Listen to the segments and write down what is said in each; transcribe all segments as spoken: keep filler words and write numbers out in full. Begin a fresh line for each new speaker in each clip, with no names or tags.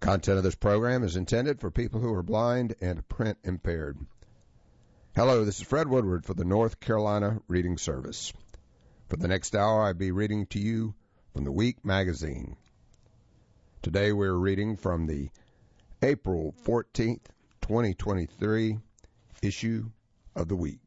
Content of this program is intended for people who are blind and print impaired. Hello, this is Fred Woodward for the North Carolina Reading Service. For the next hour, I'll be reading to you from the Week magazine. Today we're reading from the April fourteenth, twenty twenty-three issue of the Week.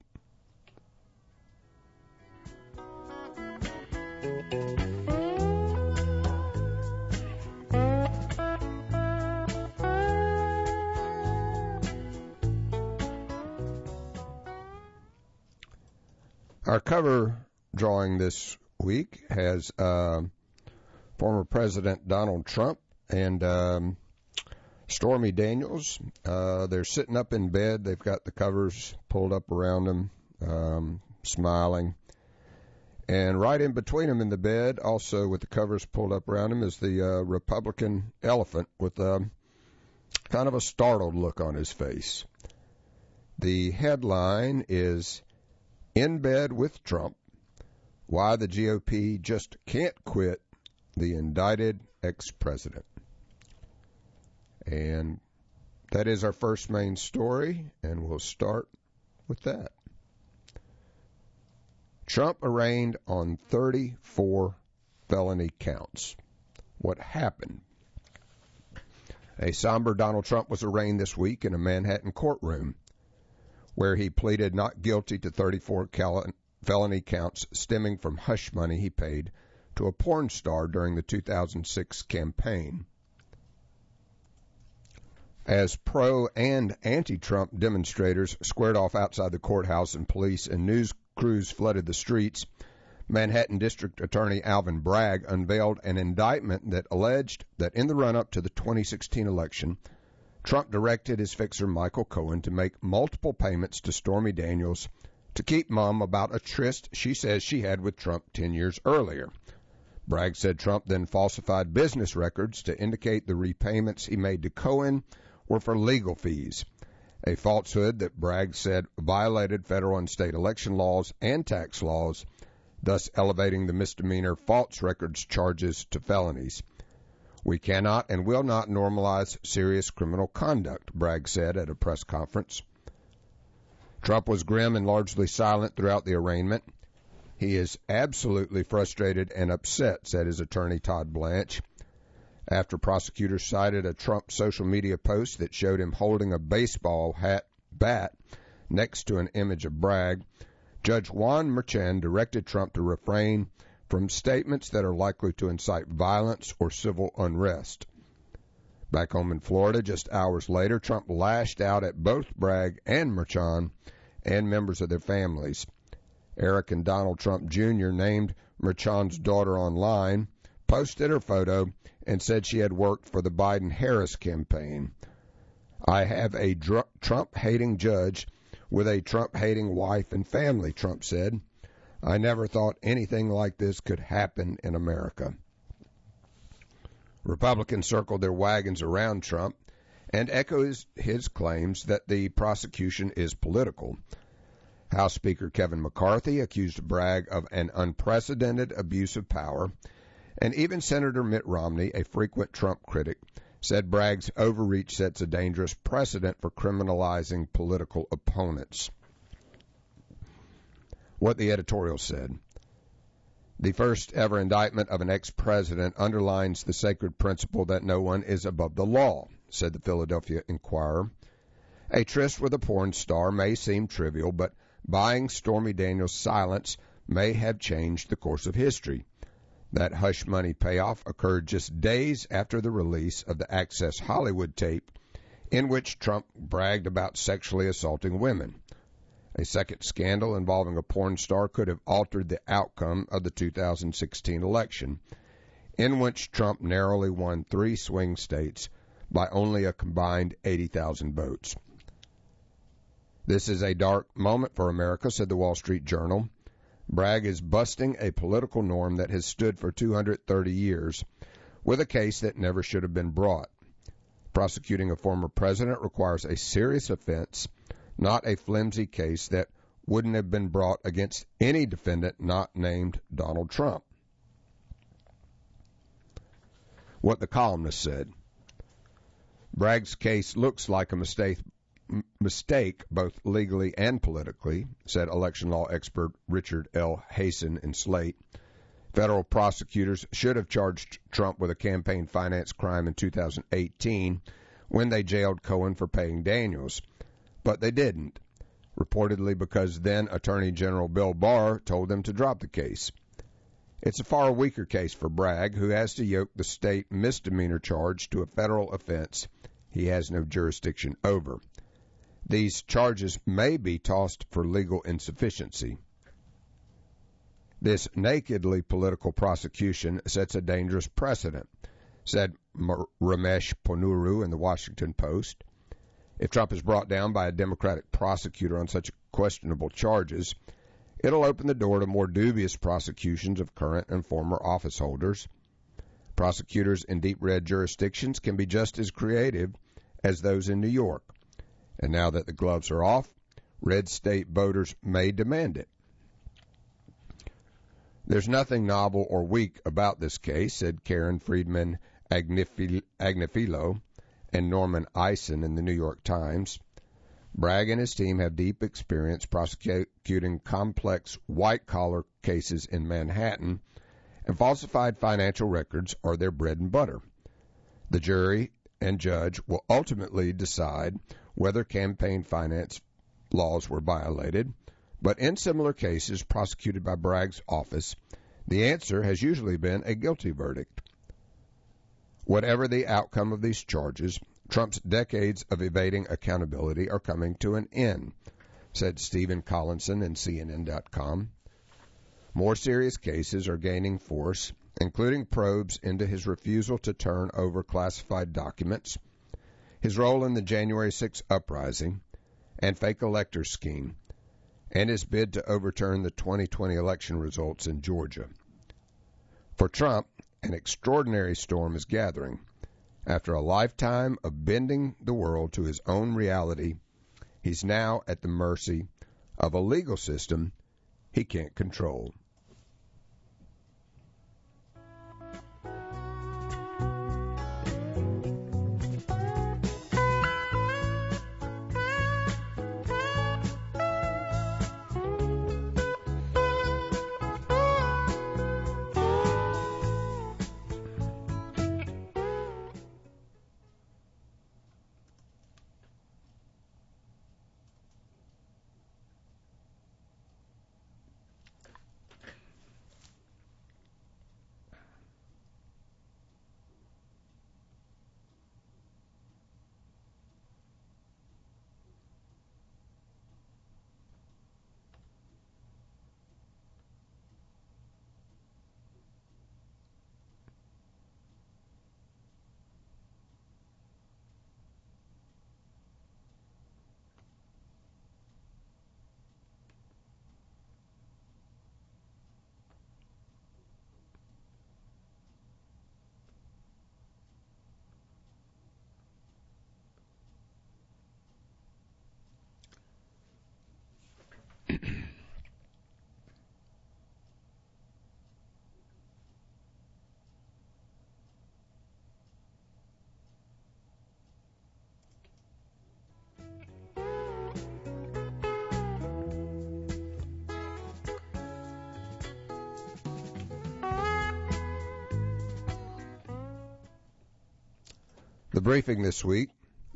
Our cover drawing this week has uh, former President Donald Trump and um, Stormy Daniels. Uh, they're sitting up in bed. They've got the covers pulled up around them, um, smiling. And right in between them in the bed, also with the covers pulled up around him, is the uh, Republican elephant with a, kind of a startled look on his face. The headline is, "In Bed with Trump, Why the G O P Just Can't Quit the Indicted Ex-President." And that is our first main story, and we'll start with that. Trump arraigned on thirty-four felony counts. What happened? A somber Donald Trump was arraigned this week in a Manhattan courtroom, where he pleaded not guilty to thirty-four felony counts stemming from hush money he paid to a porn star during the two thousand six campaign. As pro- and anti-Trump demonstrators squared off outside the courthouse and police and news crews flooded the streets, Manhattan District Attorney Alvin Bragg unveiled an indictment that alleged that in the run-up to the twenty sixteen election, Trump directed his fixer Michael Cohen to make multiple payments to Stormy Daniels to keep mum about a tryst she says she had with Trump ten years earlier. Bragg said Trump then falsified business records to indicate the repayments he made to Cohen were for legal fees, a falsehood that Bragg said violated federal and state election laws and tax laws, thus elevating the misdemeanor false records charges to felonies. "We cannot and will not normalize serious criminal conduct," Bragg said at a press conference. Trump was grim and largely silent throughout the arraignment. "He is absolutely frustrated and upset," said his attorney Todd Blanche. After prosecutors cited a Trump social media post that showed him holding a baseball hat bat next to an image of Bragg, Judge Juan Merchan directed Trump to refrain from statements that are likely to incite violence or civil unrest. Back home in Florida, just hours later, Trump lashed out at both Bragg and Merchan and members of their families. Eric and Donald Trump Junior named Merchan's daughter online, posted her photo, and said she had worked for the Biden-Harris campaign. "I have a dr- Trump-hating judge with a Trump-hating wife and family," Trump said. "I never thought anything like this could happen in America." Republicans circled their wagons around Trump and echoed his claims that the prosecution is political. House Speaker Kevin McCarthy accused Bragg of an unprecedented abuse of power, and even Senator Mitt Romney, a frequent Trump critic, said Bragg's overreach sets a dangerous precedent for criminalizing political opponents. What the editorial said: "The first ever indictment of an ex-president underlines the sacred principle that no one is above the law," said the Philadelphia Inquirer. "A tryst with a porn star may seem trivial, but buying Stormy Daniels' silence may have changed the course of history. That hush money payoff occurred just days after the release of the Access Hollywood tape in which Trump bragged about sexually assaulting women. A second scandal involving a porn star could have altered the outcome of the two thousand sixteen election, in which Trump narrowly won three swing states by only a combined eighty thousand votes. This is a dark moment for America, said the Wall Street Journal. Bragg is busting a political norm that has stood for two hundred thirty years with a case that never should have been brought. Prosecuting a former president requires a serious offense, not a flimsy case that wouldn't have been brought against any defendant not named Donald Trump. What the columnist said. Bragg's case looks like a mistake, mistake both legally and politically, said election law expert Richard L. Hasen in Slate. Federal prosecutors should have charged Trump with a campaign finance crime in two thousand eighteen when they jailed Cohen for paying Daniels, but they didn't, reportedly because then Attorney General Bill Barr told them to drop the case. It's a far weaker case for Bragg, who has to yoke the state misdemeanor charge to a federal offense he has no jurisdiction over. These charges may be tossed for legal insufficiency. This nakedly political prosecution sets a dangerous precedent, said Ramesh Ponnuru in the Washington Post. If Trump is brought down by a Democratic prosecutor on such questionable charges, it'll open the door to more dubious prosecutions of current and former office holders. Prosecutors in deep red jurisdictions can be just as creative as those in New York. And now that the gloves are off, red state voters may demand it. There's nothing novel or weak about this case, said Karen Friedman Agnifilo and Norman Eisen in the New York Times. Bragg and his team have deep experience prosecuting complex white-collar cases in Manhattan, and falsified financial records are their bread and butter. The jury and judge will ultimately decide whether campaign finance laws were violated, but in similar cases prosecuted by Bragg's office, the answer has usually been a guilty verdict. Whatever the outcome of these charges, Trump's decades of evading accountability are coming to an end, said Stephen Collinson in C N N dot com. More serious cases are gaining force, including probes into his refusal to turn over classified documents, his role in the January sixth uprising and fake elector scheme, and his bid to overturn the twenty twenty election results in Georgia. For Trump, an extraordinary storm is gathering. After a lifetime of bending the world to his own reality, he's now at the mercy of a legal system he can't control. The briefing this week,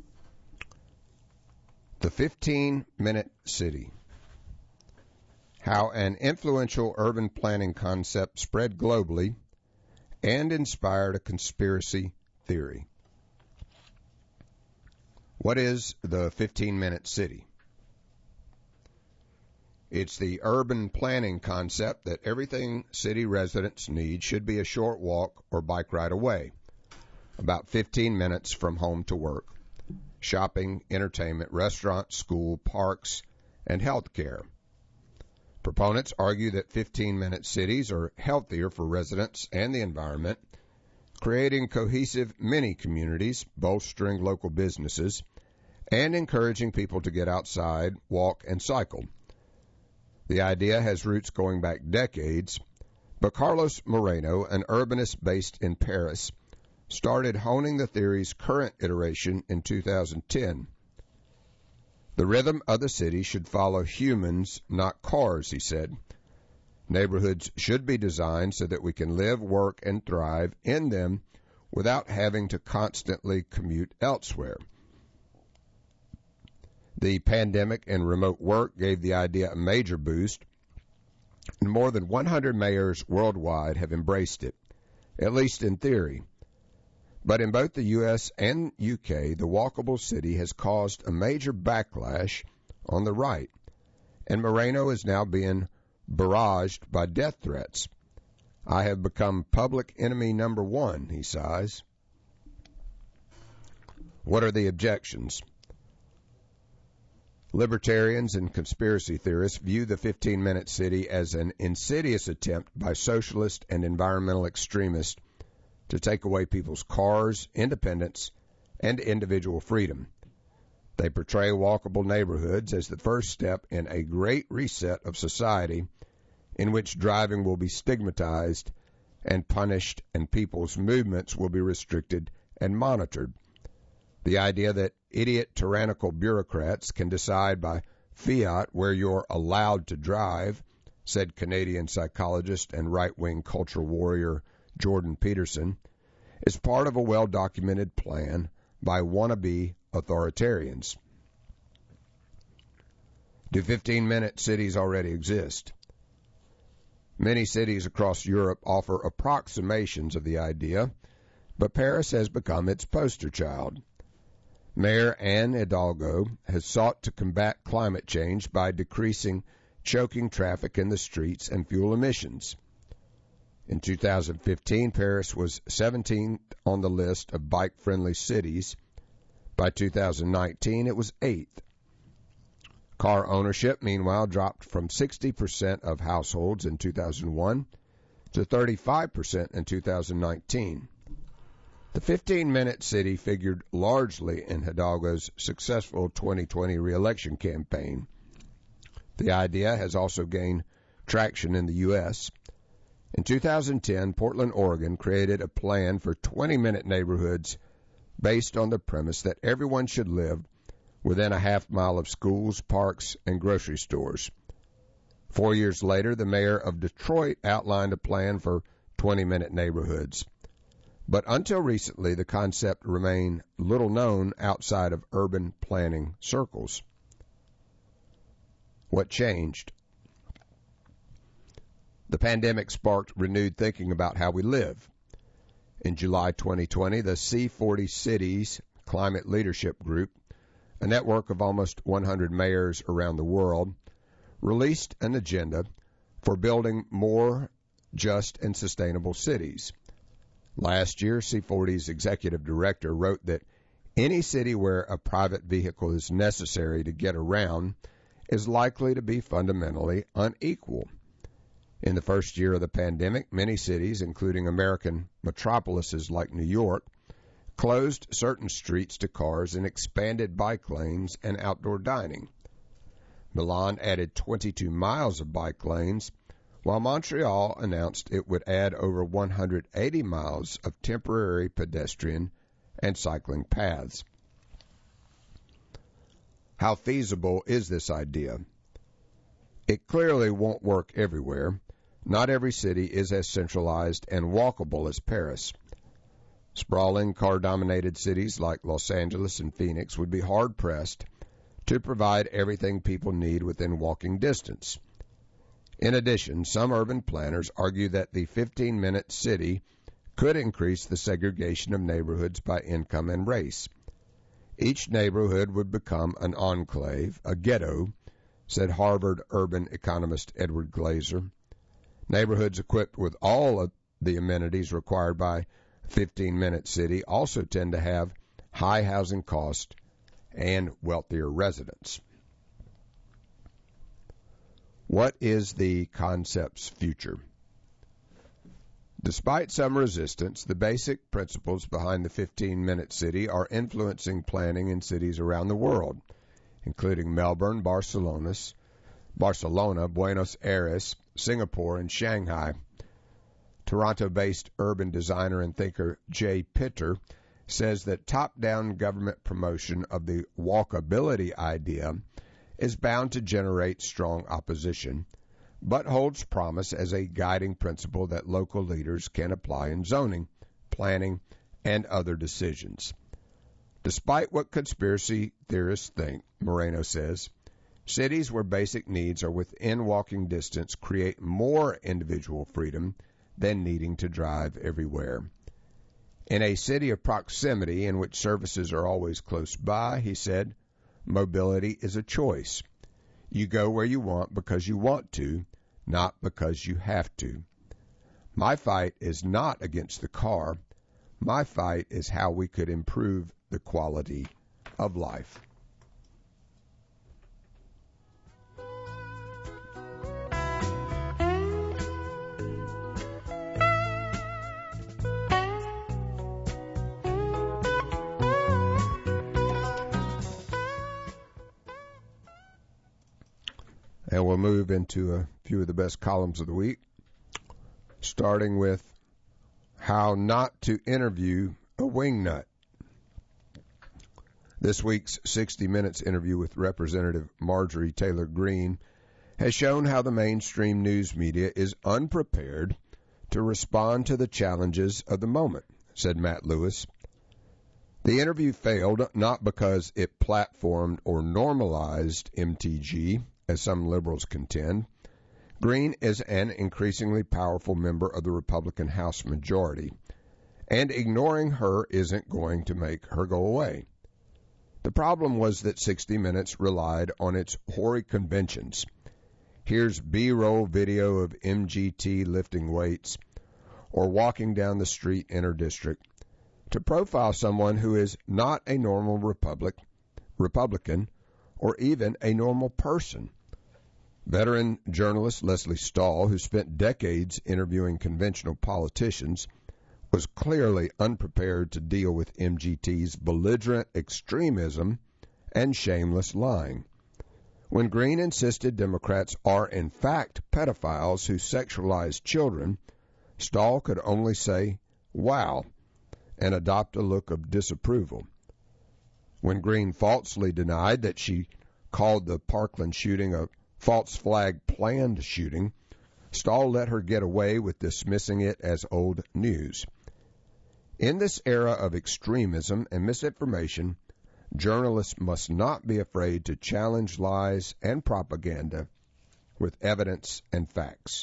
the fifteen-minute city. How an influential urban planning concept spread globally and inspired a conspiracy theory. What is the fifteen-minute city? It's the urban planning concept that everything city residents need should be a short walk or bike ride away, about fifteen minutes from home to work, shopping, entertainment, restaurants, school, parks, and health care. Proponents argue that fifteen-minute cities are healthier for residents and the environment, creating cohesive mini-communities, bolstering local businesses, and encouraging people to get outside, walk, and cycle. The idea has roots going back decades, but Carlos Moreno, an urbanist based in Paris, started honing the theory's current iteration in two thousand ten. The rhythm of the city should follow humans, not cars, he said. Neighborhoods should be designed so that we can live, work, and thrive in them without having to constantly commute elsewhere. The pandemic and remote work gave the idea a major boost, and more than one hundred mayors worldwide have embraced it, at least in theory. But in both the U S and U K, the walkable city has caused a major backlash on the right, and Moreno is now being barraged by death threats. I have become public enemy number one, he sighs. What are the objections? Libertarians and conspiracy theorists view the fifteen-minute city as an insidious attempt by socialist and environmental extremists to take away people's cars, independence, and individual freedom. They portray walkable neighborhoods as the first step in a great reset of society in which driving will be stigmatized and punished and people's movements will be restricted and monitored. The idea that idiot tyrannical bureaucrats can decide by fiat where you're allowed to drive, said Canadian psychologist and right-wing culture warrior Jordan Peterson, is part of a well-documented plan by wannabe authoritarians. Do fifteen-minute cities already exist? Many cities across Europe offer approximations of the idea, but Paris has become its poster child. Mayor Anne Hidalgo has sought to combat climate change by decreasing choking traffic in the streets and fuel emissions. In two thousand fifteen, Paris was seventeenth on the list of bike-friendly cities. By two thousand nineteen, it was eighth. Car ownership, meanwhile, dropped from sixty percent of households in two thousand one to thirty-five percent in two thousand nineteen. The fifteen-minute city figured largely in Hidalgo's successful twenty twenty re-election campaign. The idea has also gained traction in the U S In two thousand ten, Portland, Oregon created a plan for twenty-minute neighborhoods based on the premise that everyone should live within a half mile of schools, parks, and grocery stores. Four years later, the mayor of Detroit outlined a plan for twenty-minute neighborhoods. But until recently, the concept remained little known outside of urban planning circles. What changed? The pandemic sparked renewed thinking about how we live. In July twenty twenty, the C forty Cities Climate Leadership Group, a network of almost one hundred mayors around the world, released an agenda for building more just and sustainable cities. Last year, C forty's executive director wrote that any city where a private vehicle is necessary to get around is likely to be fundamentally unequal. In the first year of the pandemic, many cities, including American metropolises like New York, closed certain streets to cars and expanded bike lanes and outdoor dining. Milan added twenty-two miles of bike lanes, while Montreal announced it would add over one hundred eighty miles of temporary pedestrian and cycling paths. How feasible is this idea? It clearly won't work everywhere. Not every city is as centralized and walkable as Paris. Sprawling, car-dominated cities like Los Angeles and Phoenix would be hard-pressed to provide everything people need within walking distance. In addition, some urban planners argue that the fifteen-minute city could increase the segregation of neighborhoods by income and race. Each neighborhood would become an enclave, a ghetto, said Harvard urban economist Edward Glaser. Neighborhoods equipped with all of the amenities required by a fifteen-minute city also tend to have high housing costs and wealthier residents. What is the concept's future? Despite some resistance, the basic principles behind the fifteen-minute city are influencing planning in cities around the world, including Melbourne, Barcelona, Barcelona, Buenos Aires, Singapore, and Shanghai. Toronto-based urban designer and thinker Jay Pitter says that top-down government promotion of the walkability idea is bound to generate strong opposition, but holds promise as a guiding principle that local leaders can apply in zoning, planning, and other decisions. Despite what conspiracy theorists think, Moreno says, cities where basic needs are within walking distance create more individual freedom than needing to drive everywhere. In a city of proximity in which services are always close by, he said, mobility is a choice. You go where you want because you want to, not because you have to. My fight is not against the car. My fight is how we could improve the quality of life. And we'll move into a few of the best columns of the week, starting with how not to interview a wingnut. This week's sixty minutes interview with Representative Marjorie Taylor Greene has shown how the mainstream news media is unprepared to respond to the challenges of the moment, said Matt Lewis. The interview failed not because it platformed or normalized M T G, as some liberals contend. Greene is an increasingly powerful member of the Republican House majority, and ignoring her isn't going to make her go away. The problem was that sixty minutes relied on its hoary conventions. Here's B-roll video of M G T lifting weights or walking down the street in her district to profile someone who is not a normal Republic, Republican or even a normal person. Veteran journalist Leslie Stahl, who spent decades interviewing conventional politicians, was clearly unprepared to deal with M G T's belligerent extremism and shameless lying. When Greene insisted Democrats are in fact pedophiles who sexualize children, Stahl could only say, "Wow," and adopt a look of disapproval. When Greene falsely denied that she called the Parkland shooting a false flag planned shooting, Stahl let her get away with dismissing it as old news. In this era of extremism and misinformation, journalists must not be afraid to challenge lies and propaganda with evidence and facts.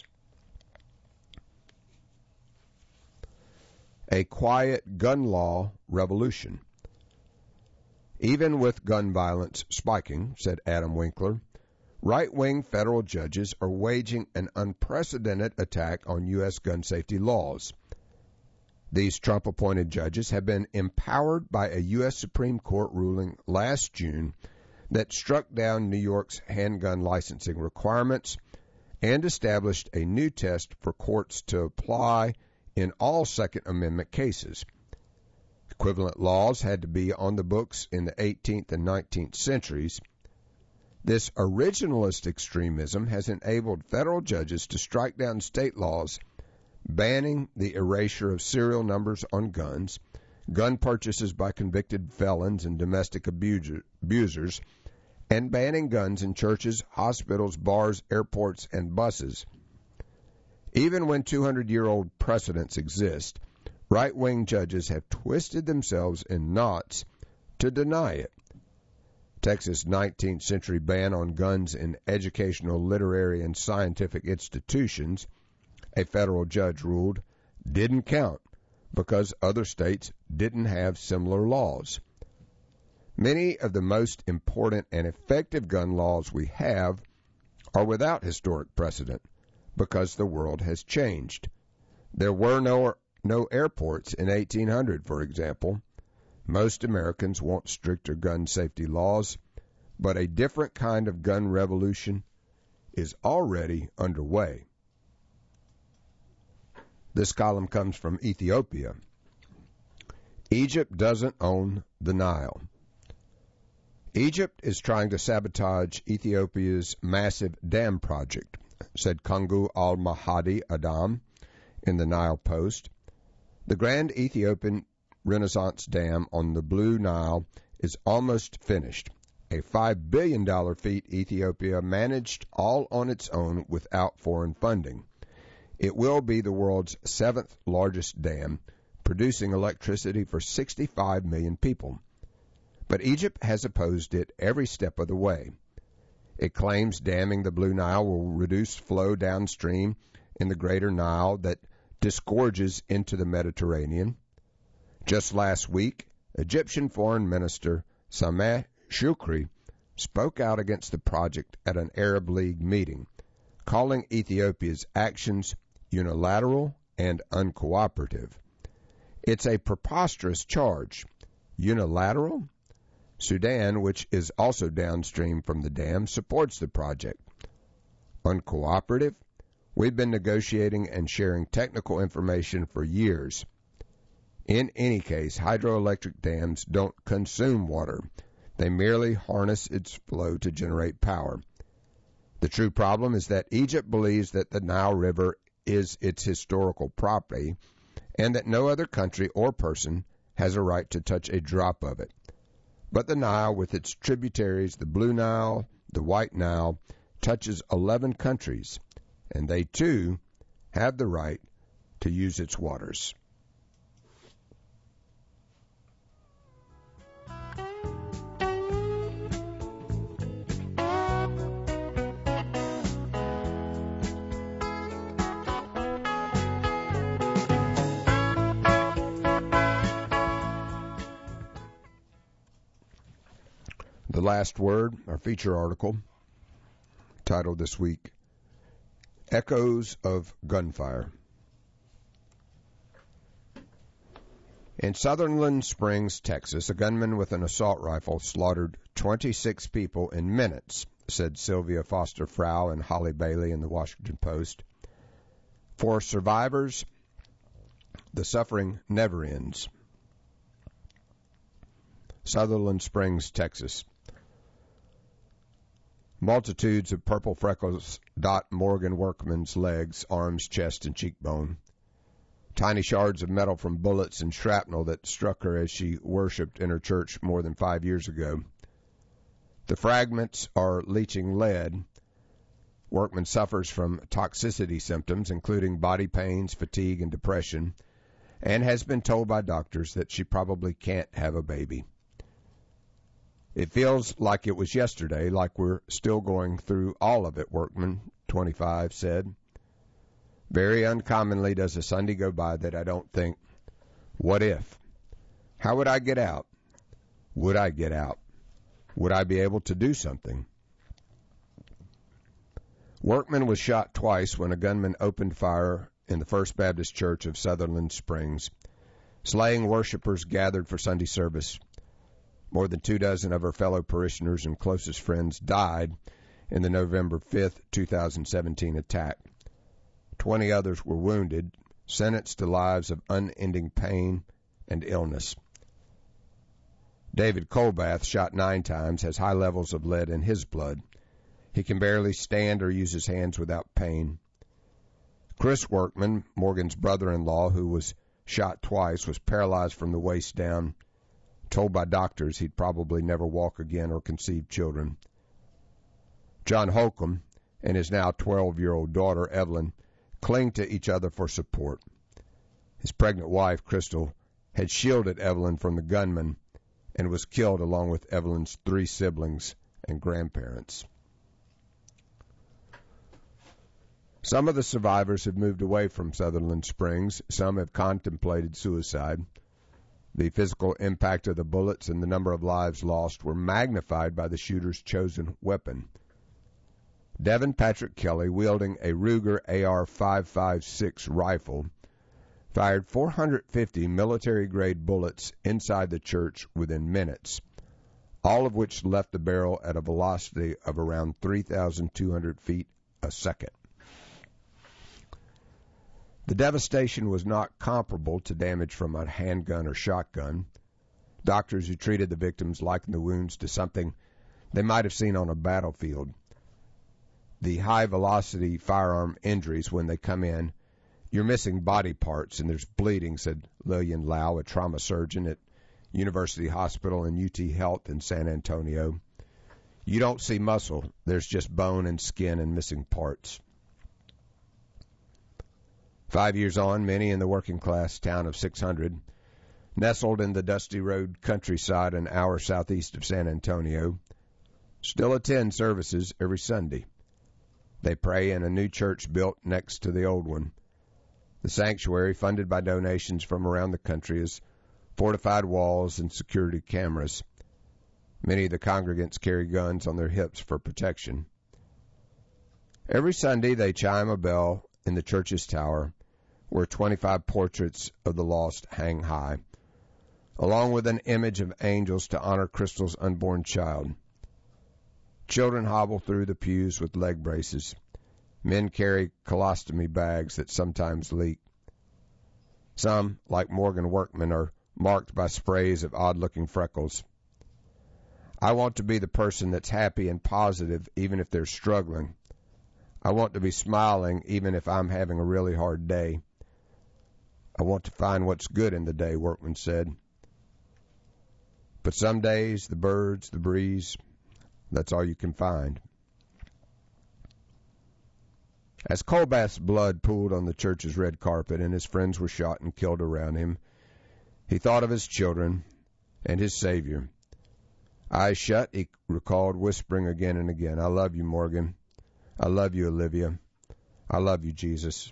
A quiet gun law revolution. Even with gun violence spiking, said Adam Winkler, right-wing federal judges are waging an unprecedented attack on U S gun safety laws. These Trump-appointed judges have been empowered by a U S Supreme Court ruling last June that struck down New York's handgun licensing requirements and established a new test for courts to apply in all Second Amendment cases. Equivalent laws had to be on the books in the eighteenth and nineteenth centuries. This originalist extremism has enabled federal judges to strike down state laws banning the erasure of serial numbers on guns, gun purchases by convicted felons and domestic abuser, abusers, and banning guns in churches, hospitals, bars, airports, and buses. Even when two hundred year old precedents exist, right-wing judges have twisted themselves in knots to deny it. Texas' nineteenth century ban on guns in educational, literary, and scientific institutions, a federal judge ruled, didn't count because other states didn't have similar laws. Many of the most important and effective gun laws we have are without historic precedent because the world has changed. There were no, no airports in eighteen hundred, for example. Most Americans want stricter gun safety laws, but a different kind of gun revolution is already underway. This column comes from Ethiopia. Egypt doesn't own the Nile. Egypt is trying to sabotage Ethiopia's massive dam project, said Kangu al-Mahadi Adam in the Nile Post. The Grand Ethiopian Renaissance Dam on the Blue Nile is almost finished, a five billion dollars feat Ethiopia managed all on its own without foreign funding. It will be the world's seventh largest dam, producing electricity for sixty-five million people. But Egypt has opposed it every step of the way. It claims damming the Blue Nile will reduce flow downstream in the Greater Nile that disgorges into the Mediterranean. Just last week, Egyptian Foreign Minister Sameh Shoukry spoke out against the project at an Arab League meeting, calling Ethiopia's actions unilateral and uncooperative. It's a preposterous charge. Unilateral? Sudan, which is also downstream from the dam, supports the project. Uncooperative? We've been negotiating and sharing technical information for years. In any case, hydroelectric dams don't consume water. They merely harness its flow to generate power. The true problem is that Egypt believes that the Nile River is its historical property and that no other country or person has a right to touch a drop of it. But the Nile, with its tributaries, the Blue Nile, the White Nile, touches eleven countries, and they too have the right to use its waters. The Last Word, our feature article, titled this week, Echoes of Gunfire. In Sutherland Springs, Texas, a gunman with an assault rifle slaughtered twenty-six people in minutes, said Sylvia Foster Frau and Holly Bailey in the Washington Post. For survivors, the suffering never ends. Sutherland Springs, Texas. Multitudes of purple freckles dot Morgan Workman's legs, arms, chest, and cheekbone. Tiny shards of metal from bullets and shrapnel that struck her as she worshipped in her church more than five years ago. The fragments are leaching lead. Workman suffers from toxicity symptoms, including body pains, fatigue, and depression, and has been told by doctors that she probably can't have a baby. It feels like it was yesterday, like we're still going through all of it, Workman, twenty-five, said. Very uncommonly does a Sunday go by that I don't think, what if? How would I get out? Would I get out? Would I be able to do something? Workman was shot twice when a gunman opened fire in the First Baptist Church of Sutherland Springs, slaying worshipers gathered for Sunday service. More than two dozen of her fellow parishioners and closest friends died in the November fifth, twenty seventeen attack. Twenty others were wounded, sentenced to lives of unending pain and illness. David Colbath, shot nine times, has high levels of lead in his blood. He can barely stand or use his hands without pain. Chris Workman, Morgan's brother-in-law, who was shot twice, was paralyzed from the waist down, told by doctors he'd probably never walk again or conceive children. John Holcomb and his now twelve-year-old daughter, Evelyn, cling to each other for support. His pregnant wife, Crystal, had shielded Evelyn from the gunman and was killed along with Evelyn's three siblings and grandparents. Some of the survivors have moved away from Sutherland Springs. Some have contemplated suicide. The physical impact of the bullets and the number of lives lost were magnified by the shooter's chosen weapon. Devin Patrick Kelly, wielding a Ruger A R five five six rifle, fired four hundred fifty military-grade bullets inside the church within minutes, all of which left the barrel at a velocity of around three thousand two hundred feet a second. The devastation was not comparable to damage from a handgun or shotgun. Doctors who treated the victims likened the wounds to something they might have seen on a battlefield. The high-velocity firearm injuries, when they come in, You're missing body parts and there's bleeding, said Lillian Lau, a trauma surgeon at University Hospital and U T Health in San Antonio. You don't see muscle. There's just bone and skin and missing parts. Five years on, many in the working-class town of six hundred, nestled in the dusty road countryside an hour southeast of San Antonio, still attend services every Sunday. They pray in a new church built next to the old one. The sanctuary, funded by donations from around the country, has fortified walls and security cameras. Many of the congregants carry guns on their hips for protection. Every Sunday they chime a bell in the church's tower, where twenty-five portraits of the lost hang high, along with an image of angels to honor Crystal's unborn child. Children hobble through the pews with leg braces. Men carry colostomy bags that sometimes leak. Some, like Morgan Workman, are marked by sprays of odd-looking freckles. I want to be the person that's happy and positive even if they're struggling. I want to be smiling even if I'm having a really hard day. I want to find what's good in the day, Workman said. But some days, the birds, the breeze, that's all you can find. As Colbath's blood pooled on the church's red carpet and his friends were shot and killed around him, he thought of his children and his Savior. Eyes shut, he recalled, whispering again and again, I love you, Morgan. I love you, Olivia. I love you, Jesus.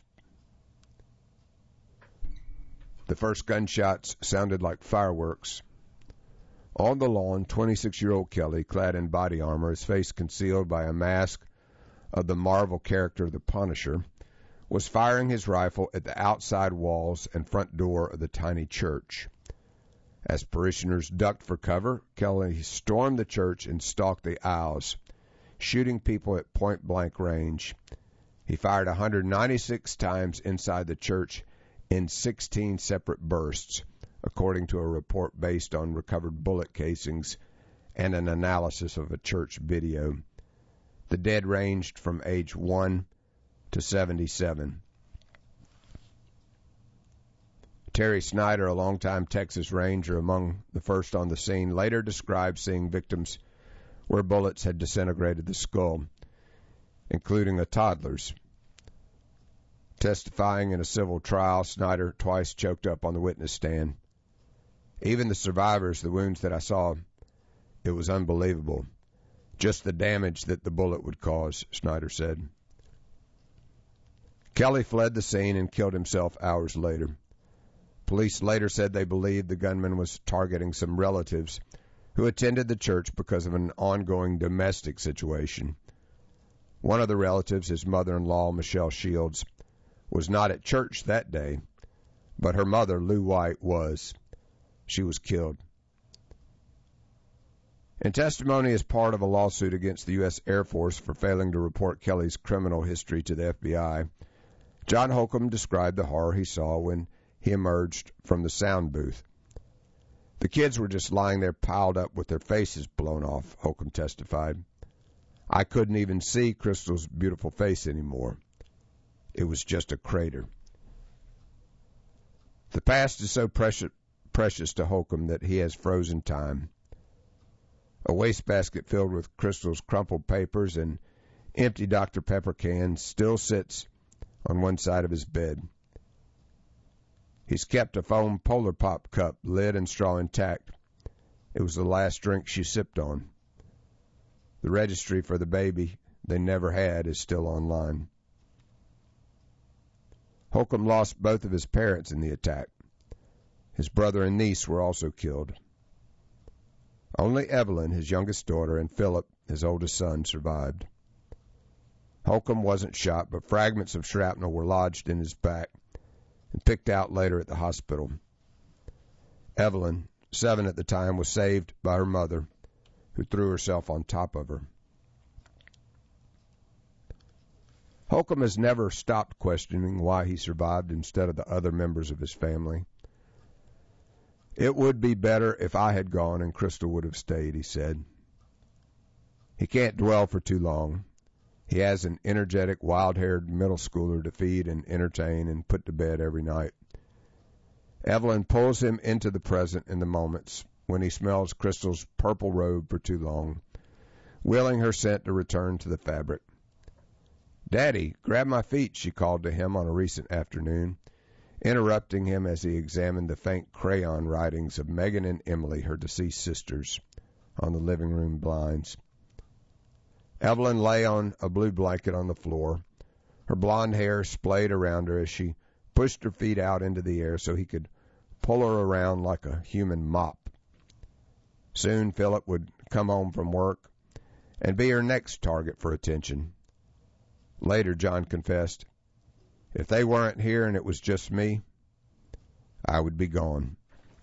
The first gunshots sounded like fireworks. On the lawn, twenty-six-year-old Kelly, clad in body armor, his face concealed by a mask of the Marvel character the Punisher, was firing his rifle at the outside walls and front door of the tiny church. As parishioners ducked for cover, Kelly stormed the church and stalked the aisles, shooting people at point-blank range. He fired one hundred ninety-six times inside the church in sixteen separate bursts, according to a report based on recovered bullet casings and an analysis of a church video. The dead ranged from age one to seventy-seven. Terry Snyder, a longtime Texas Ranger among the first on the scene, later described seeing victims where bullets had disintegrated the skull, including a toddler's. Testifying in a civil trial, Snyder twice choked up on the witness stand. Even the survivors, the wounds that I saw, it was unbelievable. Just the damage that the bullet would cause, Snyder said. Kelly fled the scene and killed himself hours later. Police later said they believed the gunman was targeting some relatives who attended the church because of an ongoing domestic situation. One of the relatives, his mother-in-law, Michelle Shields, was not at church that day, but her mother, Lou White, was. She was killed. In testimony as part of a lawsuit against the U S Air Force for failing to report Kelly's criminal history to the F B I, John Holcomb described the horror he saw when he emerged from the sound booth. The kids were just lying there piled up with their faces blown off, Holcomb testified. I couldn't even see Crystal's beautiful face anymore. It was just a crater. The past is so precious, precious to Holcomb that he has frozen time. A wastebasket filled with Crystal's crumpled papers and empty Doctor Pepper cans still sits on one side of his bed. He's kept a foam Polar Pop cup, lid and straw intact. It was the last drink she sipped on. The registry for the baby they never had is still online. Holcomb lost both of his parents in the attack. His brother and niece were also killed. Only Evelyn, his youngest daughter, and Philip, his oldest son, survived. Holcomb wasn't shot, but fragments of shrapnel were lodged in his back and picked out later at the hospital. Evelyn, seven at the time, was saved by her mother, who threw herself on top of her. Holcomb has never stopped questioning why he survived instead of the other members of his family. It would be better if I had gone and Crystal would have stayed, he said. He can't dwell for too long. He has an energetic, wild-haired middle schooler to feed and entertain and put to bed every night. Evelyn pulls him into the present in the moments when he smells Crystal's purple robe for too long, willing her scent to return to the fabric. "Daddy, grab my feet," she called to him on a recent afternoon, interrupting him as he examined the faint crayon writings of Megan and Emily, her deceased sisters, on the living room blinds. Evelyn lay on a blue blanket on the floor, her blonde hair splayed around her as she pushed her feet out into the air so he could pull her around like a human mop. Soon Philip would come home from work and be her next target for attention. Later, John confessed, "If they weren't here and it was just me, I would be gone."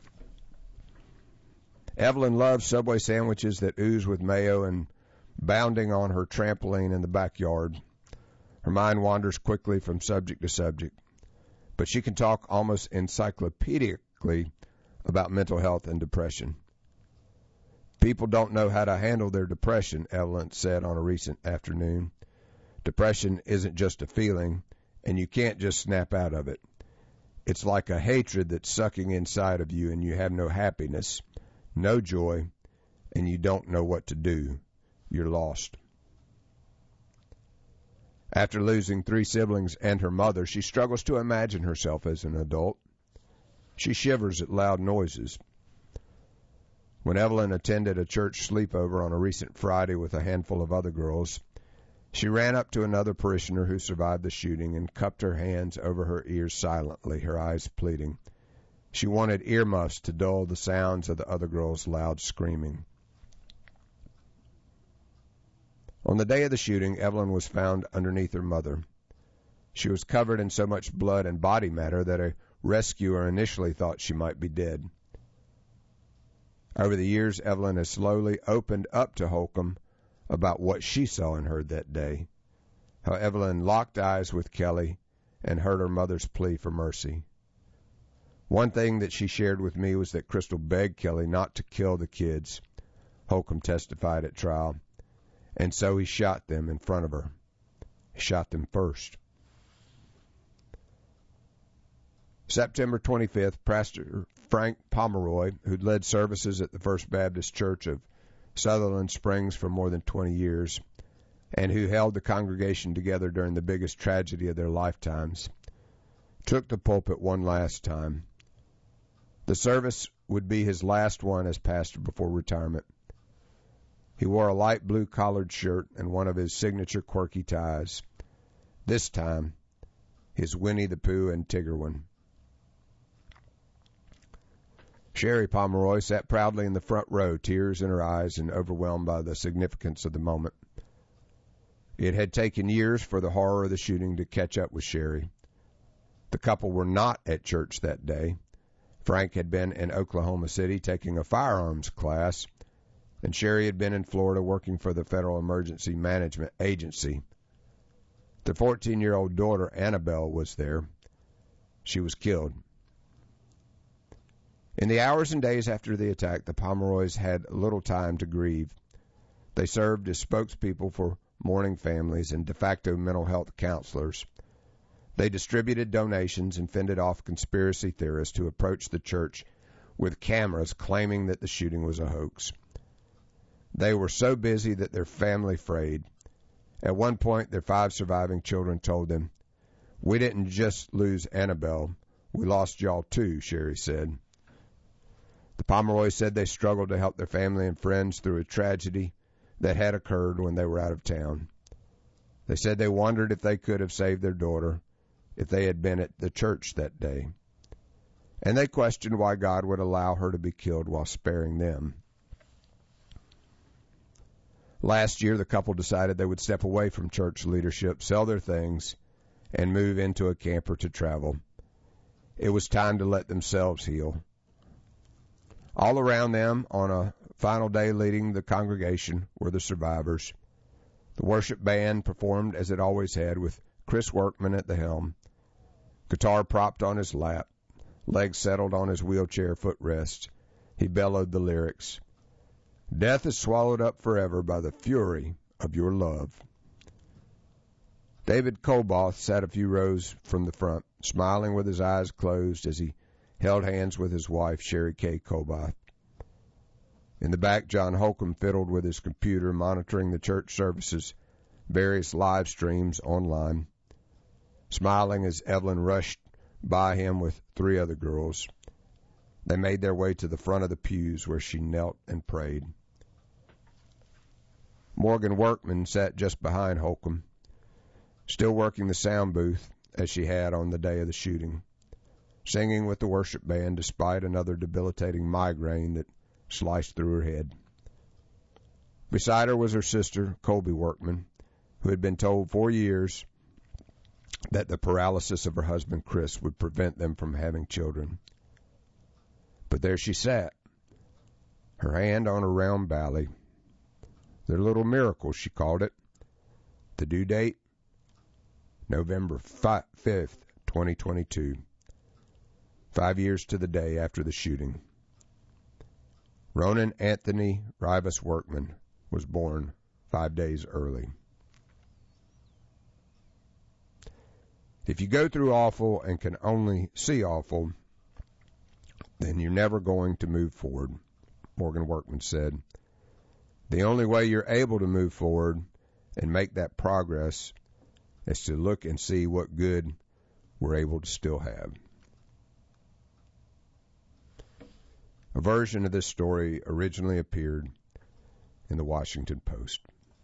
Evelyn loves Subway sandwiches that ooze with mayo and bounding on her trampoline in the backyard. Her mind wanders quickly from subject to subject, but she can talk almost encyclopedically about mental health and depression. "People don't know how to handle their depression," Evelyn said on a recent afternoon. "Depression isn't just a feeling, and you can't just snap out of it. It's like a hatred that's sucking inside of you, and you have no happiness, no joy, and you don't know what to do. You're lost." After losing three siblings and her mother, she struggles to imagine herself as an adult. She shivers at loud noises. When Evelyn attended a church sleepover on a recent Friday with a handful of other girls, she ran up to another parishioner who survived the shooting and cupped her hands over her ears silently, her eyes pleading. She wanted earmuffs to dull the sounds of the other girls' loud screaming. On the day of the shooting, Evelyn was found underneath her mother. She was covered in so much blood and body matter that a rescuer initially thought she might be dead. Over the years, Evelyn has slowly opened up to Holcomb about what she saw and heard that day, how Evelyn locked eyes with Kelly and heard her mother's plea for mercy. One thing that she shared with me was that Crystal begged Kelly not to kill the kids, Holcomb testified at trial, and so he shot them in front of her. He shot them first. September twenty-fifth, Pastor Frank Pomeroy, who'd led services at the First Baptist Church of Sutherland Springs for more than twenty years, and who held the congregation together during the biggest tragedy of their lifetimes, took the pulpit one last time. The service would be his last one as pastor before retirement. He wore a light blue collared shirt and one of his signature quirky ties. This time, his Winnie the Pooh and Tigger one. Sherry Pomeroy sat proudly in the front row, tears in her eyes and overwhelmed by the significance of the moment. It had taken years for the horror of the shooting to catch up with Sherry. The couple were not at church that day. Frank had been in Oklahoma City taking a firearms class, and Sherry had been in Florida working for the Federal Emergency Management Agency. The fourteen-year-old daughter, Annabelle, was there. She was killed. In the hours and days after the attack, the Pomeroys had little time to grieve. They served as spokespeople for mourning families and de facto mental health counselors. They distributed donations and fended off conspiracy theorists who approached the church with cameras claiming that the shooting was a hoax. They were so busy that their family frayed. At one point, their five surviving children told them, "We didn't just lose Annabelle, we lost y'all too," Sherry said. The Pomeroys said they struggled to help their family and friends through a tragedy that had occurred when they were out of town. They said they wondered if they could have saved their daughter if they had been at the church that day. And they questioned why God would allow her to be killed while sparing them. Last year, the couple decided they would step away from church leadership, sell their things, and move into a camper to travel. It was time to let themselves heal. All around them, on a final day leading the congregation, were the survivors. The worship band performed as it always had, with Chris Workman at the helm, guitar propped on his lap, legs settled on his wheelchair footrest. He bellowed the lyrics. "Death is swallowed up forever by the fury of your love." David Kolboth sat a few rows from the front, smiling with his eyes closed as he held hands with his wife, Sherry Kay Kolboth. In the back, John Holcomb fiddled with his computer, monitoring the church services, various live streams online, smiling as Evelyn rushed by him with three other girls. They made their way to the front of the pews where she knelt and prayed. Morgan Workman sat just behind Holcomb, still working the sound booth as she had on the day of the shooting, singing with the worship band despite another debilitating migraine that sliced through her head. Beside her was her sister, Colby Workman, who had been told for years that the paralysis of her husband, Chris, would prevent them from having children. But there she sat, her hand on her round belly. Their little miracle, she called it. The due date, November fifth, twenty twenty-two. Five years to the day after the shooting. Ronan Anthony Rivas Workman was born five days early. If you go through awful and can only see awful, then you're never going to move forward, Morgan Workman said. The only way you're able to move forward and make that progress is to look and see what good we're able to still have. A version of this story originally appeared in the Washington Post.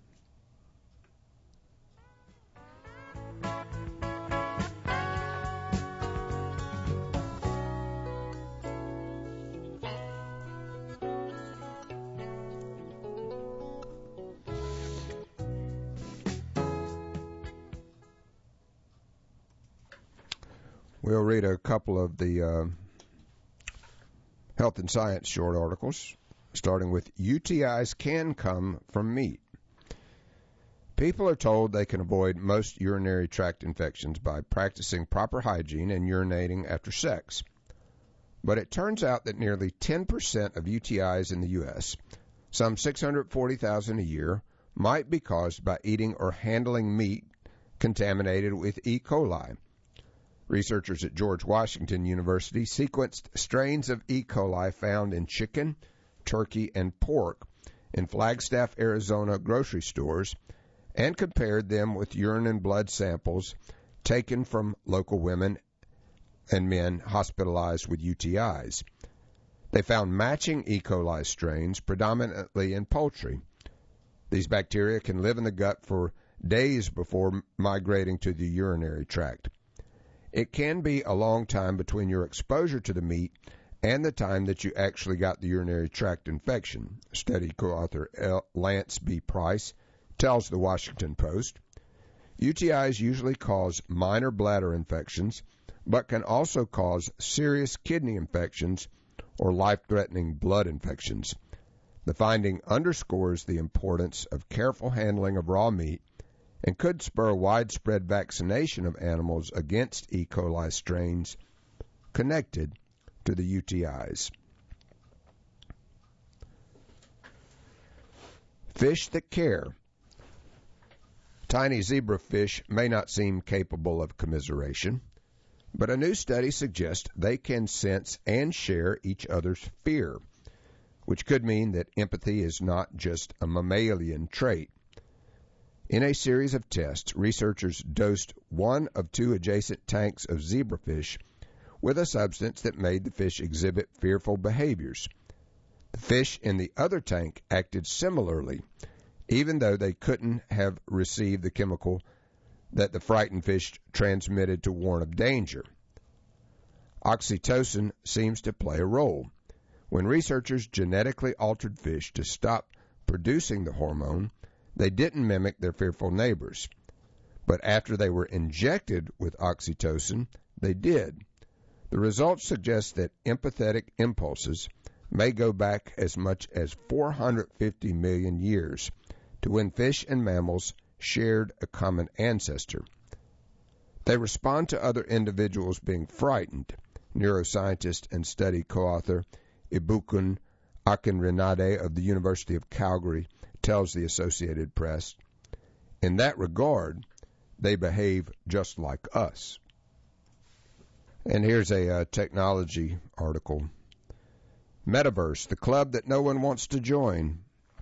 We'll read a couple of the uh, health and science short articles, starting with U T Is can come from meat. People are told they can avoid most urinary tract infections by practicing proper hygiene and urinating after sex. But it turns out that nearly ten percent of U T Is in the U S, some six hundred forty thousand a year, might be caused by eating or handling meat contaminated with E. coli. Researchers at George Washington University sequenced strains of E. coli found in chicken, turkey, and pork in Flagstaff, Arizona grocery stores and compared them with urine and blood samples taken from local women and men hospitalized with U T Is. They found matching E. coli strains predominantly in poultry. These bacteria can live in the gut for days before migrating to the urinary tract. It can be a long time between your exposure to the meat and the time that you actually got the urinary tract infection, study co-author L. Lance B. Price tells the Washington Post. U T Is usually cause minor bladder infections, but can also cause serious kidney infections or life-threatening blood infections. The finding underscores the importance of careful handling of raw meat and could spur widespread vaccination of animals against E. coli strains connected to the U T Is. Fish that care. Tiny zebrafish may not seem capable of commiseration, but a new study suggests they can sense and share each other's fear, which could mean that empathy is not just a mammalian trait. In a series of tests, researchers dosed one of two adjacent tanks of zebrafish with a substance that made the fish exhibit fearful behaviors. The fish in the other tank acted similarly, even though they couldn't have received the chemical that the frightened fish transmitted to warn of danger. Oxytocin seems to play a role. When researchers genetically altered fish to stop producing the hormone, they didn't mimic their fearful neighbors. But after they were injected with oxytocin, they did. The results suggest that empathetic impulses may go back as much as four hundred fifty million years to when fish and mammals shared a common ancestor. They respond to other individuals being frightened, neuroscientist and study co-author Ibukun Akinrinade of the University of Calgary tells the Associated Press. In that regard, they behave just like us. And here's a uh, technology article. Metaverse, the club that no one wants to join.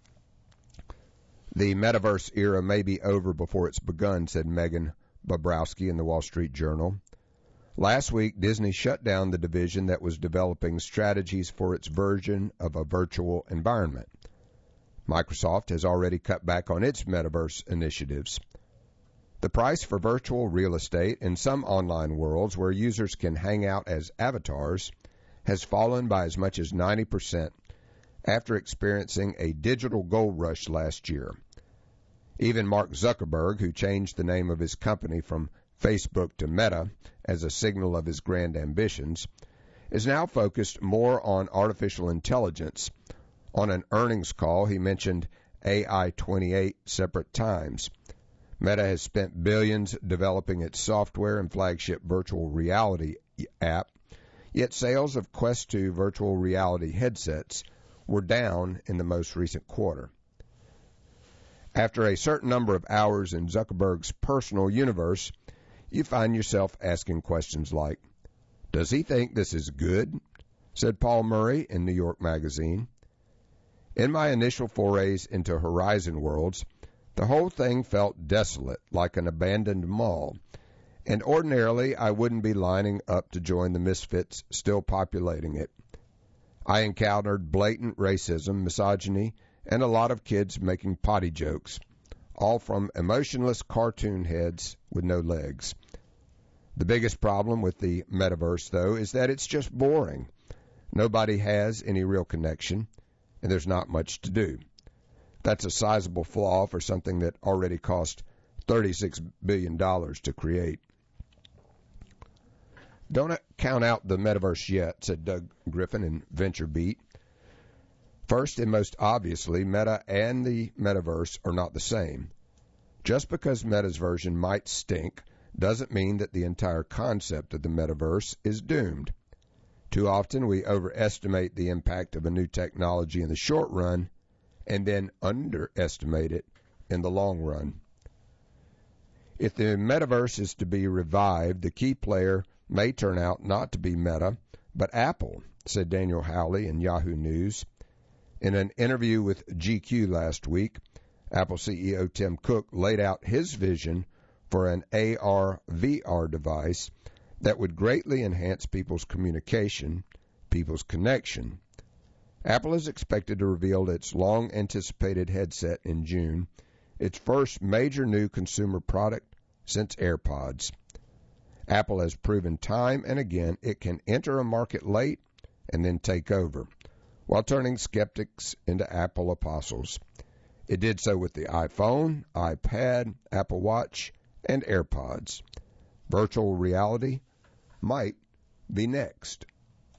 The metaverse era may be over before it's begun, said Megan Bobrowski in the Wall Street Journal. Last week, Disney shut down the division that was developing strategies for its version of a virtual environment. Microsoft has already cut back on its metaverse initiatives. The price for virtual real estate in some online worlds where users can hang out as avatars has fallen by as much as ninety percent after experiencing a digital gold rush last year. Even Mark Zuckerberg, who changed the name of his company from Facebook to Meta as a signal of his grand ambitions, is now focused more on artificial intelligence. On an earnings call, he mentioned A I twenty-eight separate times. Meta has spent billions developing its software and flagship virtual reality app, yet sales of Quest two virtual reality headsets were down in the most recent quarter. After a certain number of hours in Zuckerberg's personal universe, you find yourself asking questions like, does he think this is good? Said Paul Murray in New York Magazine. In my initial forays into Horizon Worlds, the whole thing felt desolate, like an abandoned mall, and ordinarily I wouldn't be lining up to join the misfits still populating it. I encountered blatant racism, misogyny, and a lot of kids making potty jokes, all from emotionless cartoon heads with no legs. The biggest problem with the metaverse, though, is that it's just boring. Nobody has any real connection, and there's not much to do. That's a sizable flaw for something that already cost thirty-six billion dollars to create. Don't count out the metaverse yet, said Doug Griffin in VentureBeat. First and most obviously, Meta and the metaverse are not the same. Just because Meta's version might stink doesn't mean that the entire concept of the metaverse is doomed. Too often we overestimate the impact of a new technology in the short run and then underestimate it in the long run. If the metaverse is to be revived, the key player may turn out not to be Meta, but Apple, said Daniel Howley in Yahoo News. In an interview with G Q last week, Apple C E O Tim Cook laid out his vision for an A R V R device that would greatly enhance people's communication, people's connection. Apple is expected to reveal its long-anticipated headset in June, its first major new consumer product since AirPods. Apple has proven time and again it can enter a market late and then take over, while turning skeptics into Apple apostles. It did so with the iPhone, iPad, Apple Watch, and AirPods. Virtual reality might be next.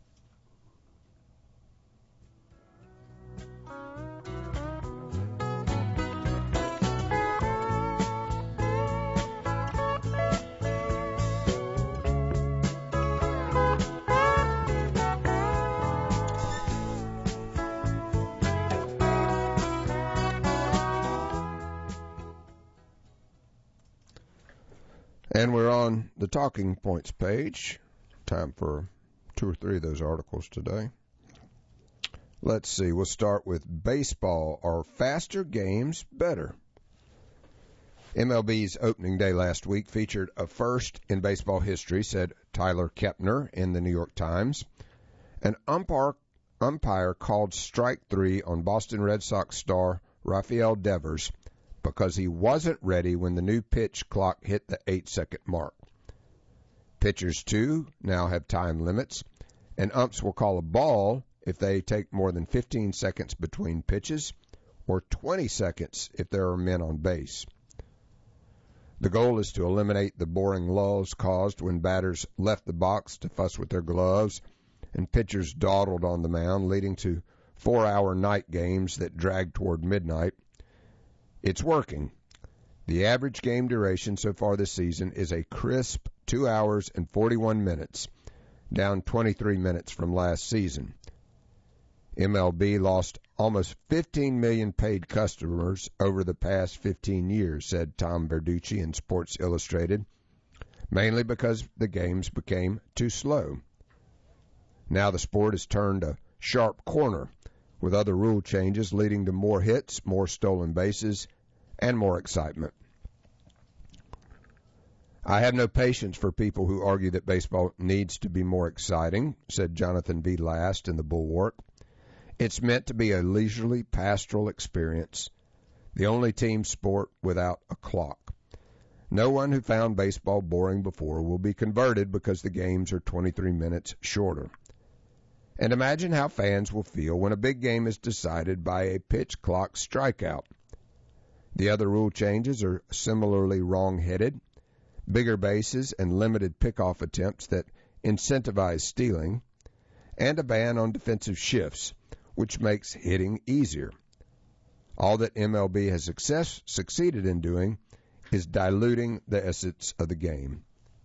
And we're on the talking points page. Time for two or three of those articles today. Let's see. We'll start with baseball. Are faster games better? M L B's opening day last week featured a first in baseball history, said Tyler Kepner in the New York Times. An umpire, umpire called strike three on Boston Red Sox star Rafael Devers because he wasn't ready when the new pitch clock hit the eight-second mark. Pitchers, too, now have time limits, and umps will call a ball if they take more than fifteen seconds between pitches or twenty seconds if there are men on base. The goal is to eliminate the boring lulls caused when batters left the box to fuss with their gloves and pitchers dawdled on the mound, leading to four-hour night games that drag toward midnight. It's working. The average game duration so far this season is a crisp two hours and forty-one minutes, down twenty-three minutes from last season. M L B lost almost fifteen million paid customers over the past fifteen years, said Tom Verducci in Sports Illustrated, mainly because the games became too slow. Now the sport has turned a sharp corner, with other rule changes leading to more hits, more stolen bases, and more excitement. I have no patience for people who argue that baseball needs to be more exciting, said Jonathan V. Last in the Bulwark. It's meant to be a leisurely, pastoral experience, the only team sport without a clock. No one who found baseball boring before will be converted because the games are twenty-three minutes shorter. And imagine how fans will feel when a big game is decided by a pitch clock strikeout. The other rule changes are similarly wrong-headed. Bigger bases and limited pickoff attempts that incentivize stealing, and a ban on defensive shifts, which makes hitting easier. All that M L B has success, succeeded in doing is diluting the essence of the game.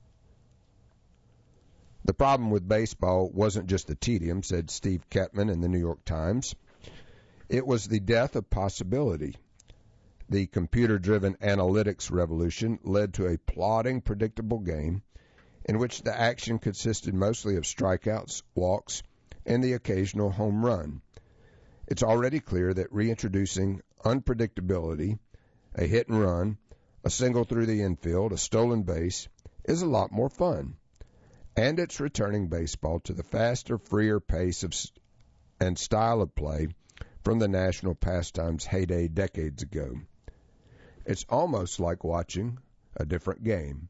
The problem with baseball wasn't just the tedium, said Steve Ketman in the New York Times. It was the death of possibility. The computer-driven analytics revolution led to a plodding, predictable game in which the action consisted mostly of strikeouts, walks, and the occasional home run. It's already clear that reintroducing unpredictability, a hit and run, a single through the infield, a stolen base, is a lot more fun. And it's returning baseball to the faster, freer pace of and style of play from the national pastime's heyday decades ago. It's almost like watching a different game.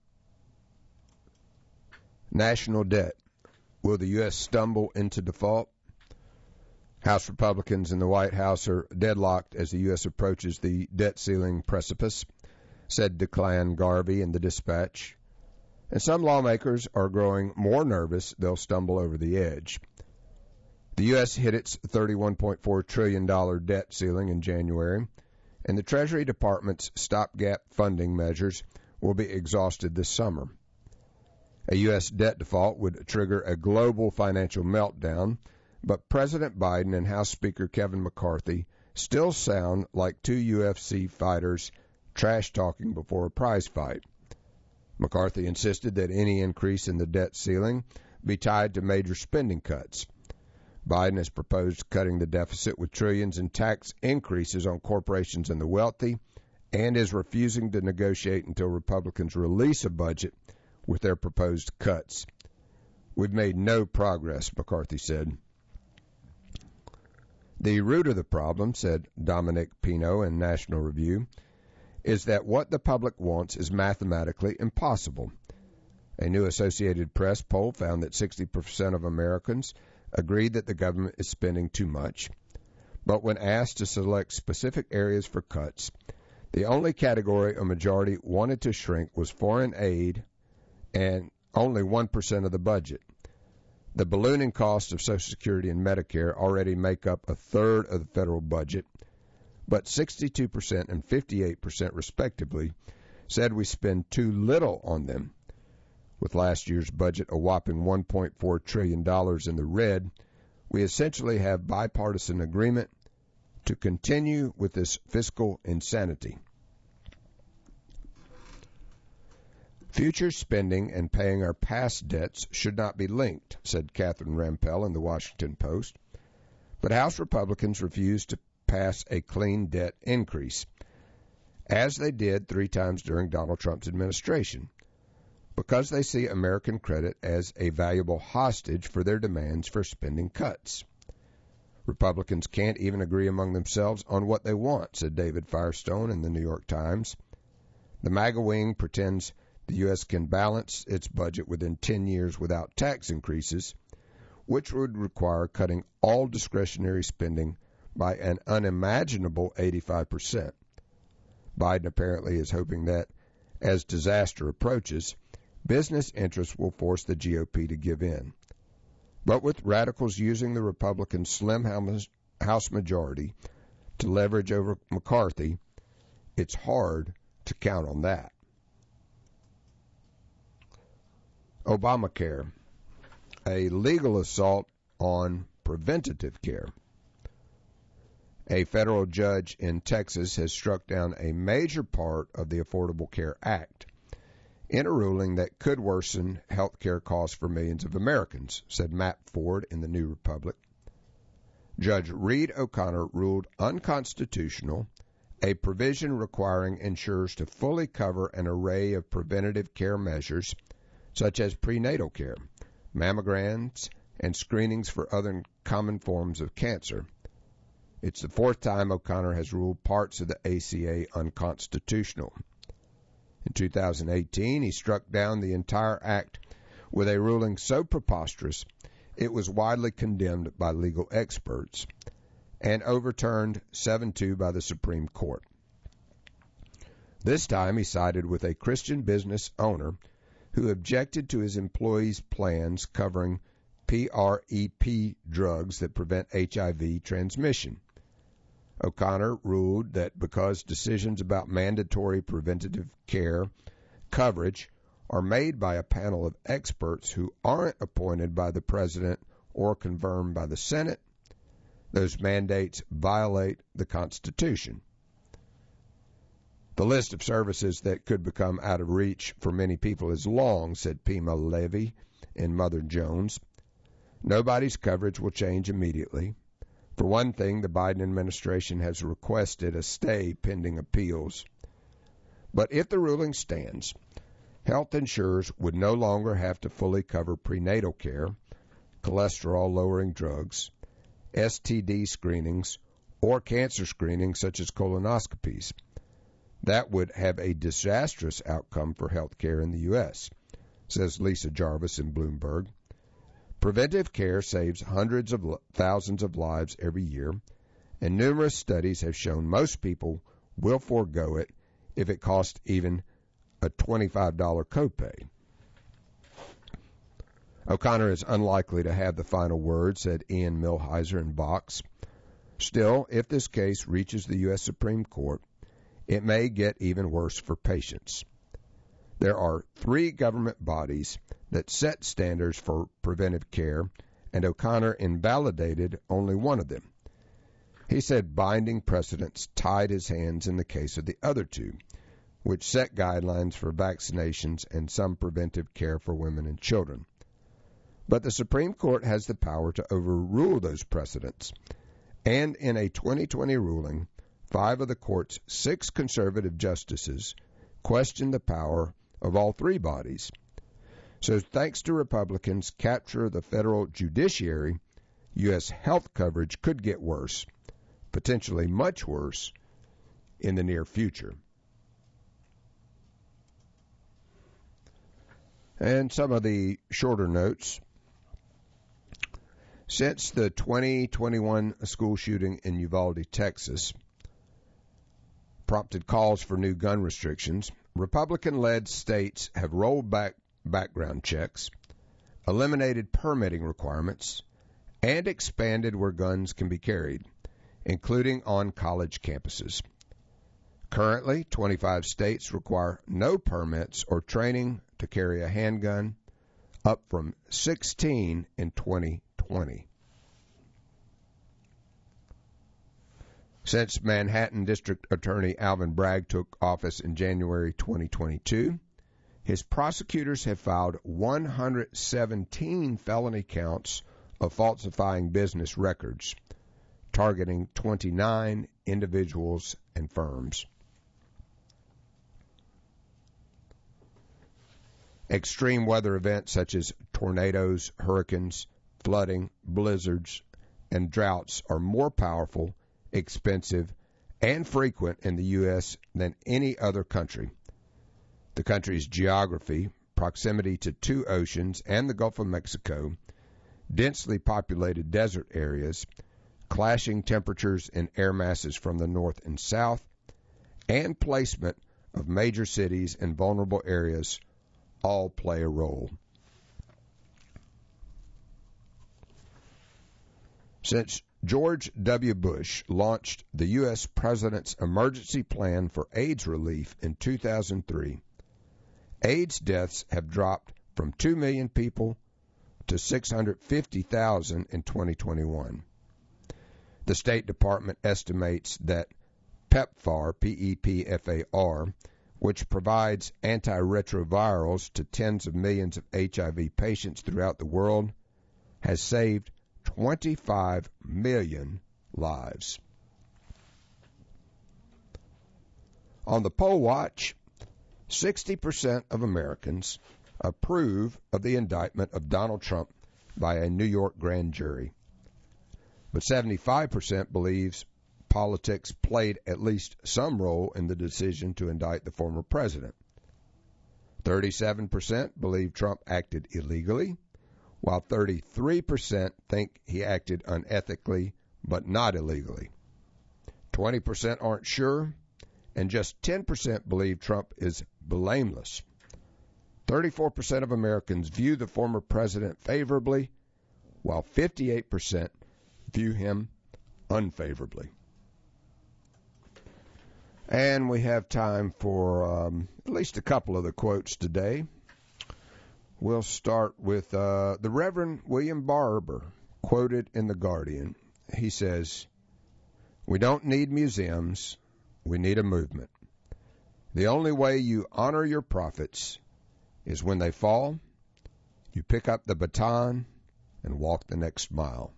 National debt. Will the U S stumble into default? House Republicans in the White House are deadlocked as the U S approaches the debt ceiling precipice, said Declan Garvey in the Dispatch. And some lawmakers are growing more nervous they'll stumble over the edge. The U S hit its thirty-one point four trillion dollars debt ceiling in January, and the Treasury Department's stopgap funding measures will be exhausted this summer. A U S debt default would trigger a global financial meltdown, but President Biden and House Speaker Kevin McCarthy still sound like two U F C fighters trash-talking before a prize fight. McCarthy insisted that any increase in the debt ceiling be tied to major spending cuts. Biden has proposed cutting the deficit with trillions in tax increases on corporations and the wealthy, and is refusing to negotiate until Republicans release a budget with their proposed cuts. We've made no progress, McCarthy said. The root of the problem, said Dominic Pino in National Review, is that what the public wants is mathematically impossible. A new Associated Press poll found that sixty percent of Americans agreed that the government is spending too much. But when asked to select specific areas for cuts, the only category a majority wanted to shrink was foreign aid, and only one percent of the budget. The ballooning costs of Social Security and Medicare already make up a third of the federal budget, but sixty-two percent and fifty-eight percent respectively said we spend too little on them. With last year's budget a whopping one point four trillion dollars in the red, we essentially have bipartisan agreement to continue with this fiscal insanity. Future spending and paying our past debts should not be linked, said Catherine Rampell in the Washington Post. But House Republicans refused to pass a clean debt increase, as they did three times during Donald Trump's administration, because they see American credit as a valuable hostage for their demands for spending cuts. Republicans can't even agree among themselves on what they want, said David Firestone in the New York Times. The MAGA wing pretends the U S can balance its budget within ten years without tax increases, which would require cutting all discretionary spending by an unimaginable eighty-five percent. Biden apparently is hoping that, as disaster approaches, business interests will force the G O P to give in. But with radicals using the Republican slim House majority to leverage over McCarthy, it's hard to count on that. Obamacare, a legal assault on preventative care. A federal judge in Texas has struck down a major part of the Affordable Care Act in a ruling that could worsen health care costs for millions of Americans, said Matt Ford in the New Republic. Judge Reed O'Connor ruled unconstitutional a provision requiring insurers to fully cover an array of preventative care measures, such as prenatal care, mammograms, and screenings for other common forms of cancer. It's the fourth time O'Connor has ruled parts of the A C A unconstitutional. In two thousand eighteen, he struck down the entire act with a ruling so preposterous it was widely condemned by legal experts and overturned seven two by the Supreme Court. This time he sided with a Christian business owner who objected to his employees' plans covering PrEP drugs that prevent H I V transmission. O'Connor ruled that because decisions about mandatory preventative care coverage are made by a panel of experts who aren't appointed by the President or confirmed by the Senate, those mandates violate the Constitution. The list of services that could become out of reach for many people is long, said Pema Levy in Mother Jones. Nobody's coverage will change immediately. For one thing, the Biden administration has requested a stay pending appeals. But if the ruling stands, health insurers would no longer have to fully cover prenatal care, cholesterol-lowering drugs, S T D screenings, or cancer screenings such as colonoscopies. That would have a disastrous outcome for health care in the U S, says Lisa Jarvis in Bloomberg. Preventive care saves hundreds of thousands of lives every year, and numerous studies have shown most people will forego it if it costs even a twenty-five dollars copay. O'Connor is unlikely to have the final word, said Ian Millhiser in Vox. Still, if this case reaches the U S Supreme Court, it may get even worse for patients. There are three government bodies that set standards for preventive care, and O'Connor invalidated only one of them. He said binding precedents tied his hands in the case of the other two, which set guidelines for vaccinations and some preventive care for women and children. But the Supreme Court has the power to overrule those precedents, and in a twenty twenty ruling, five of the court's six conservative justices questioned the power of all three bodies. So thanks to Republicans' capture of the federal judiciary, U S health coverage could get worse, potentially much worse, in the near future. And some of the shorter notes. Since the twenty twenty-one school shooting in Uvalde, Texas, prompted calls for new gun restrictions, Republican-led states have rolled back background checks, eliminated permitting requirements, and expanded where guns can be carried, including on college campuses. Currently, twenty-five states require no permits or training to carry a handgun, up from sixteen in twenty twenty. Since Manhattan District Attorney Alvin Bragg took office in January twenty twenty-two, his prosecutors have filed one hundred seventeen felony counts of falsifying business records, targeting twenty-nine individuals and firms. Extreme weather events such as tornadoes, hurricanes, flooding, blizzards, and droughts are more powerful, expensive, and frequent in the U S than any other country. The country's geography, proximity to two oceans and the Gulf of Mexico, densely populated desert areas, clashing temperatures in air masses from the north and south, and placement of major cities in vulnerable areas all play a role. Since George W. Bush launched the U S President's Emergency Plan for AIDS Relief in two thousand three, AIDS deaths have dropped from two million people to six hundred fifty thousand in twenty twenty-one. The State Department estimates that PEPFAR, P E P F A R, which provides antiretrovirals to tens of millions of H I V patients throughout the world, has saved twenty-five million lives. On the poll watch, sixty percent of Americans approve of the indictment of Donald Trump by a New York grand jury, but seventy-five percent believes politics played at least some role in the decision to indict the former president. thirty-seven percent believe Trump acted illegally, while thirty-three percent think he acted unethically but not illegally. twenty percent aren't sure, and just ten percent believe Trump is blameless. thirty-four percent of Americans view the former president favorably, while fifty-eight percent view him unfavorably. And we have time for um, at least a couple of the quotes today. We'll start with uh, the Reverend William Barber, quoted in The Guardian. He says, "We don't need museums, we need a movement. The only way you honor your prophets is when they fall, you pick up the baton and walk the next mile."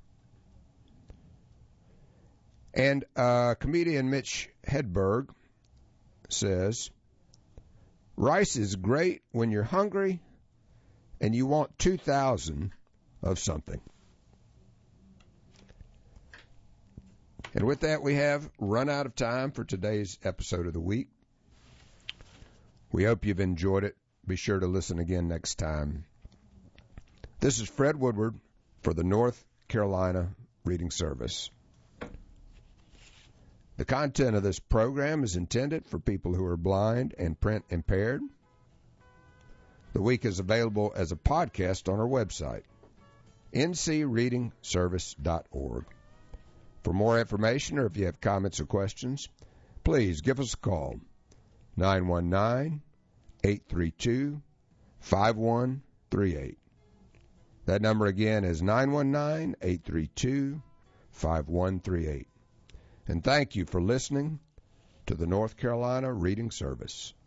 And uh, comedian Mitch Hedberg says, "Rice is great when you're hungry and you want two thousand of something." And with that, we have run out of time for today's episode of the week. We hope you've enjoyed it. Be sure to listen again next time. This is Fred Woodward for the North Carolina Reading Service. The content of this program is intended for people who are blind and print impaired. The week is available as a podcast on our website, n c reading service dot org. For more information, or if you have comments or questions, please give us a call, nine one nine, eight three two, five one three eight. That number again is nine one nine, eight three two, five one three eight. And thank you for listening to the North Carolina Reading Service.